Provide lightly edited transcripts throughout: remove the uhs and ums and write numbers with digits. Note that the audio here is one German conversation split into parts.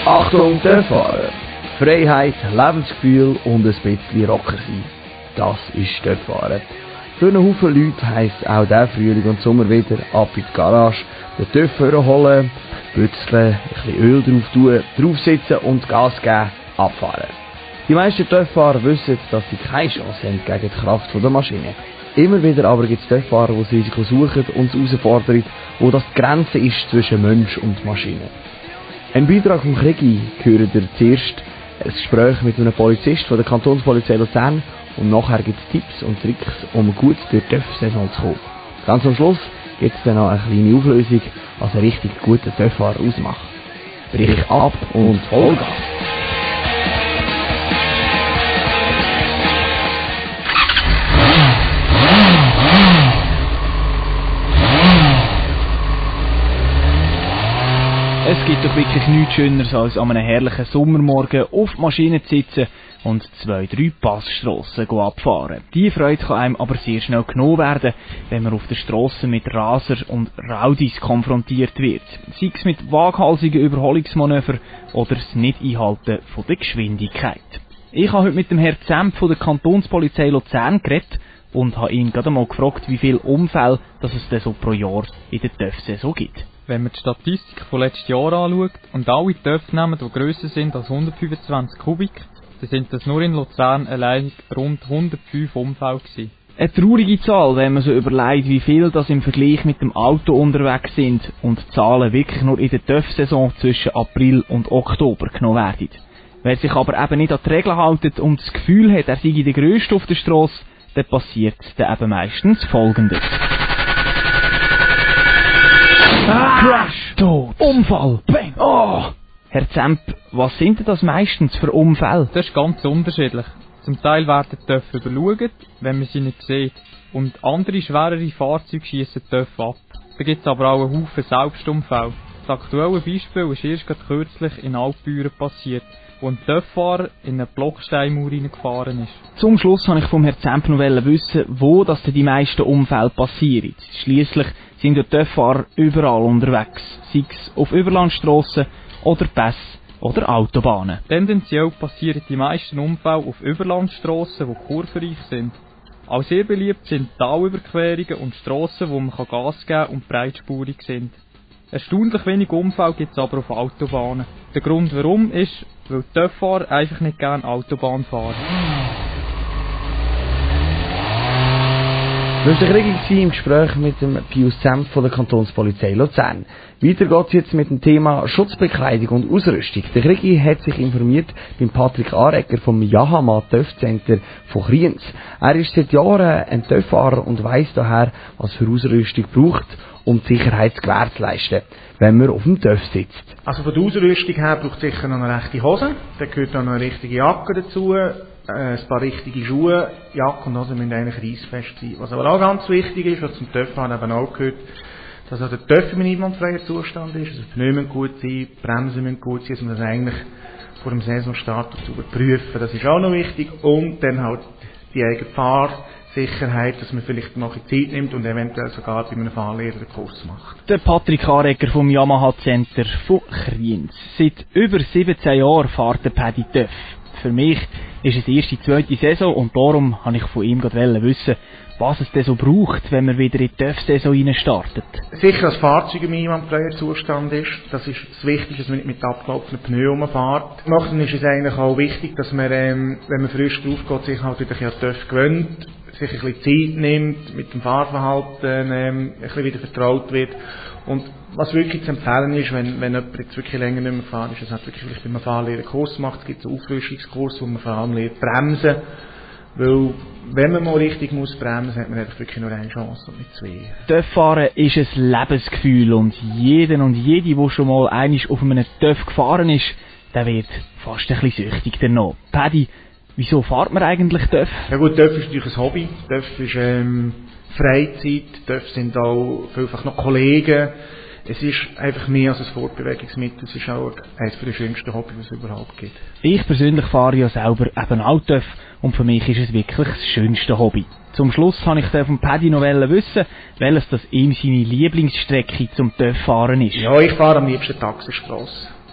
Achtung, Töfffahrer! Freiheit, Lebensgefühl und ein bisschen Rocker sein. Das ist Töfffahrer. Für einen Haufen Leute heisst auch der Frühling und Sommer wieder ab in die Garage, den Töff holen, bützeln, ein bisschen Öl drauf tun, draufsitzen und Gas geben, abfahren. Die meisten Töfffahrer wissen, dass sie keine Chance haben gegen die Kraft der Maschine. Immer wieder aber gibt es Töfffahrer, die das Risiko suchen und es herausfordern, wo das die Grenze ist zwischen Mensch und Maschine. Ein Beitrag vom Krigi hören ihr zuerst ein Gespräch mit einem Polizist von der Kantonspolizei Luzern und nachher gibt es Tipps und Tricks, um gut durch die Töff-Saison zu kommen. Ganz am Schluss gibt es dann noch eine kleine Auflösung, was einen richtig guten Töfffahrer ausmacht. Brich ab und Vollgas! Es gibt doch wirklich nichts Schöneres, als an einem herrlichen Sommermorgen auf die Maschine zu sitzen und 2-3 Passstrassen abfahren. Diese Freude kann einem aber sehr schnell genommen werden, wenn man auf der Strasse mit Raser und Raudis konfrontiert wird. Sei es mit waghalsigen Überholungsmanövern oder das Nicht-Einhalten von der Geschwindigkeit. Ich habe heute mit dem Herrn Zemp von der Kantonspolizei Luzern geredet und habe ihn gerade mal gefragt, wie viele Unfälle dass es denn so pro Jahr in der Töff-Saison gibt. Wenn man die Statistik von letzten Jahren anschaut und alle Töpfe nehmen, die grösser sind als 125 Kubik, dann sind das nur in Luzern allein rund 105 Unfälle gewesen. Eine traurige Zahl, wenn man so überlegt, wie viel das im Vergleich mit dem Auto unterwegs sind und die Zahlen wirklich nur in der Töff-Saison zwischen April und Oktober genommen werden. Wer sich aber eben nicht an die Regeln hält und das Gefühl hat, er sei der Grösste auf der Strasse, dann passiert dann eben meistens Folgendes. Crash! Tod! Unfall! Bang! Oh! Herr Zemp, was sind denn das meistens für Unfälle? Das ist ganz unterschiedlich. Zum Teil werden die Töpfe überschaut, wenn man sie nicht sieht. Und andere schwerere Fahrzeuge schiessen die Töpfe ab. Da gibt es aber auch einen Haufen Selbstunfälle. Das aktuelle Beispiel ist erst gerade kürzlich in Altbüren passiert, wo ein Töpffahrer in eine Blocksteinmauer reingefahren ist. Zum Schluss wollte ich vom Herrn Zemp noch wissen, wo das denn die meisten Unfälle passieren. Schliesslich sind die Töpffahrer überall unterwegs, sei es auf Überlandstrassen oder Pässe oder Autobahnen. Tendenziell passieren die meisten Unfälle auf Überlandstrassen, die kurvenreich sind. Auch sehr beliebt sind Talüberquerungen und Strassen, wo man Gas geben kann und breitspurig sind. Erstaunlich wenig Unfälle gibt es aber auf Autobahnen. Der Grund warum ist, weil die Töpffahrer einfach nicht gerne Autobahn fahren. Wir waren richtig im Gespräch mit dem Pius Zemp von der Kantonspolizei Luzern. Weiter geht es jetzt mit dem Thema Schutzbekleidung und Ausrüstung. Der Krigi hat sich informiert beim Patrick Arecker vom Yahama Töff-Center von Kriens. Er ist seit Jahren ein Töfffahrer und weiss daher, was für Ausrüstung braucht, um die Sicherheit zu gewährleisten, wenn man auf dem Töff sitzt. Also von der Ausrüstung her braucht es sicher noch eine rechte Hose, dann gehört noch eine richtige Jacke dazu, ein paar richtige Schuhe, Jacke und Hose müssen eigentlich reissfest sein. Was aber auch ganz wichtig ist, was zum Töfffahren eben auch gehört, dass auch der Töff im einwandfreien Zustand ist, also die Pneu müssen gut sein, die Bremsen müssen gut sein, dass man das eigentlich vor dem Saisonstart überprüfen. Das ist auch noch wichtig und dann halt die eigene Fahrsicherheit, dass man vielleicht noch Zeit nimmt und eventuell sogar bei einem Fahrlehrer einen Kurs macht. Der Patrick Arecker vom Yamaha Center von Kriens. Seit über 17 Jahren fährt der Paddy Töff. Für mich ist es erst die zweite Saison und darum wollte ich von ihm gerade wissen, was es denn so braucht, wenn man wieder in die Töff-Saison startet. Sicher, dass das Fahrzeug im einwandfreien Zustand ist. Das ist das Wichtigste, dass man nicht mit abgelaufenen Pneu rumfährt. Nachdem ist es eigentlich auch wichtig, dass man, wenn man frisch drauf geht, sich halt wieder an Töff gewöhnt, sich ein bisschen Zeit nimmt, mit dem Fahrverhalten ein bisschen wieder vertraut wird. Und was wirklich zu empfehlen ist, wenn jemand jetzt wirklich länger nicht mehr fahren ist, dass er wirklich vielleicht, wenn man Fahrlehrer einen Kurs macht, es gibt einen Auffrischungskurs, wo man vor allem lernt bremsen. Weil, wenn man mal richtig muss bremsen, hat man einfach wirklich nur eine Chance und nicht zwei. Töfffahren ist ein Lebensgefühl und jeder und jede, der schon mal einmal auf einem Töff gefahren ist, der wird fast ein bisschen süchtig danach. Paddy, wieso fährt man eigentlich Töff? Ja gut, Töff ist natürlich ein Hobby. Töff ist Freizeit. Töff sind auch vielfach noch Kollegen. Es ist einfach mehr als ein Fortbewegungsmittel. Es ist auch eines der schönsten Hobbys, was es überhaupt gibt. Ich persönlich fahre ja selber eben auch Töff und für mich ist es wirklich das schönste Hobby. Zum Schluss wollte ich von Paddy noch wissen, welches das ihm seine Lieblingsstrecke zum Töff fahren ist. Ja, ich fahre am liebsten Taxistrasse.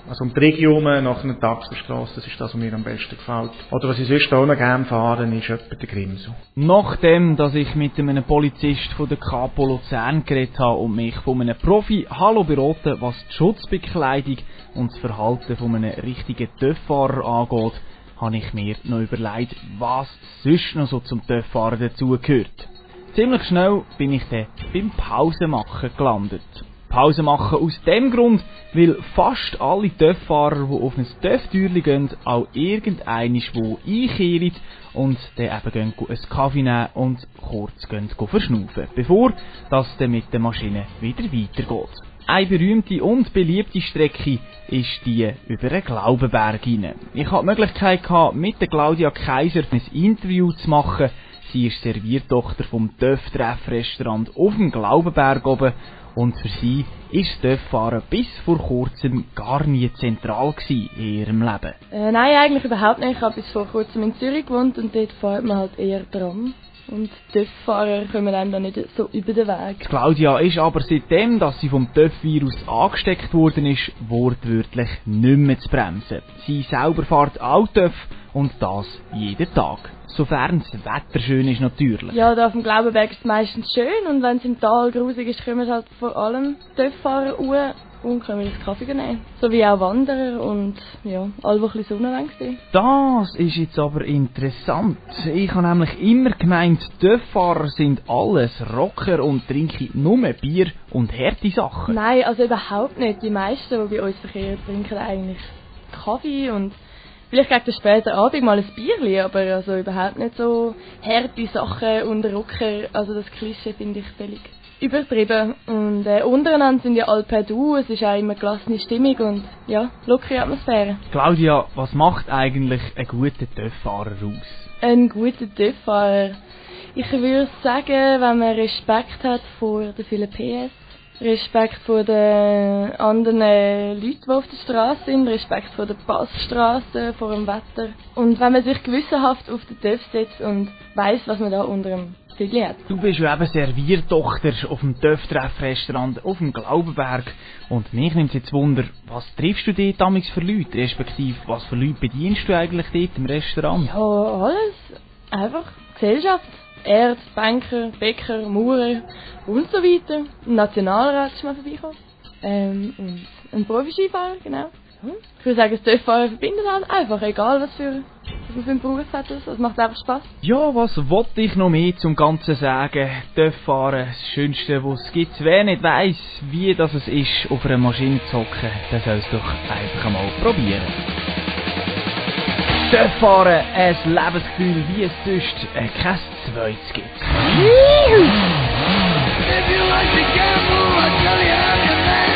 Also um die Region nach einer Taxenstrasse, das ist das, was mir am besten gefällt. Oder was ich sonst auch noch gerne fahren, ist etwa der Grimsel. Nachdem, dass ich mit einem Polizist von der Kapo Luzern geredet habe und mich von einem Profi Hallo beraten, was die Schutzbekleidung und das Verhalten von einem richtigen TÜV-Fahrer angeht, habe ich mir noch überlegt, was sonst noch so zum TÜV-Fahren dazugehört. Ziemlich schnell bin ich dann beim Pausemachen gelandet. Pause machen aus dem Grund, weil fast alle TÜV-Fahrer, die auf ein TÜV-Türchen gehen, auch irgendeinmal wo einkehren und dann eben gehen einen Kaffee nehmen und kurz gehen verschnaufen, bevor das dann mit der Maschine wieder weitergeht. Eine berühmte und beliebte Strecke ist die über den Glaubenberg hinein. Ich hatte die Möglichkeit gehabt, mit der Claudia Kaiser ein Interview zu machen. Sie ist Serviertochter vom TÜV-Treffrestaurant auf dem Glaubenberg oben. Und für sie ist das TÜV-Fahren bis vor kurzem gar nie zentral in ihrem Leben. Nein, eigentlich überhaupt nicht. Ich habe bis vor kurzem in Zürich gewohnt und dort fährt man halt eher Tram. Und TÜV-Fahrer kommen einem dann nicht so über den Weg. Claudia ist aber seitdem, dass sie vom TÜV-Virus angesteckt worden ist, wortwörtlich nicht mehr zu bremsen. Sie selber fährt auch TÜV und das jeden Tag. Sofern das Wetter schön ist natürlich. Ja, da auf dem Glaubenberg ist es meistens schön und wenn es im Tal grusig ist, kommen halt vor allem TÜV-Fahrer raus und können wir das Kaffee nehmen. So wie auch Wanderer und ja, alle, die ein bisschen Sonne sehen. Das ist jetzt aber interessant. Ich habe nämlich immer gemeint, TÜV-Fahrer sind alles Rocker und trinken nur Bier und harte Sachen. Nein, also überhaupt nicht. Die meisten, die bei uns verkehren, trinken eigentlich Kaffee und vielleicht gegen den späten Abend mal ein Bierchen, aber also überhaupt nicht so harte Sachen und Rocker. Also das Klischee finde ich völlig übertrieben. Und untereinander sind ja alle per Du, es ist auch immer gelassene Stimmung und ja, lockere Atmosphäre. Claudia, was macht eigentlich einen guten TÜV-Fahrer aus? Ein guter TÜV-Fahrer? Ich würde sagen, wenn man Respekt hat vor den vielen PS, Respekt vor den anderen Leuten, die auf der Straße sind, Respekt vor der Passstraße, vor dem Wetter. Und wenn man sich gewissenhaft auf den TÜV setzt und weiss, was man da unter dem Tügli hat. Du bist ja eben Serviertochter auf dem TÜV-Treffrestaurant auf dem Glaubenberg. Und mich nimmt jetzt Wunder, was triffst du dort damals für Leute? Respektive, was für Leute bedienst du eigentlich dort im Restaurant? Ja, alles. Einfach Gesellschaft. Ärzte, Banker, Bäcker, Maurer und so weiter. Ein Nationalrat ist mal vorbeigekommen. Und ein Profi-Skifahrer, genau. Ich würde sagen, das TÜV-Fahren verbindet halt einfach, egal was für einen Beruf hat. Das macht einfach Spass. Ja, was wollte ich noch mehr zum Ganzen sagen? TÜV-Fahren, das Schönste, was es gibt. Wer nicht weiss, wie das es ist, auf einer Maschine zu hocken, der soll es doch einfach einmal probieren. TÜV-Fahren, ein Lebensgefühl, wie es sonst kein zweites gibt. If you like to gamble, I'll tell you how you make